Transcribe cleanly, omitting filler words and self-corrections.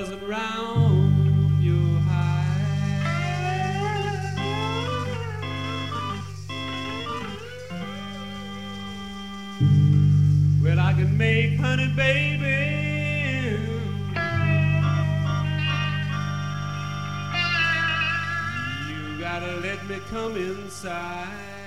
buzzing round your hide. Well, I can make honey, baby. You gotta let me come inside.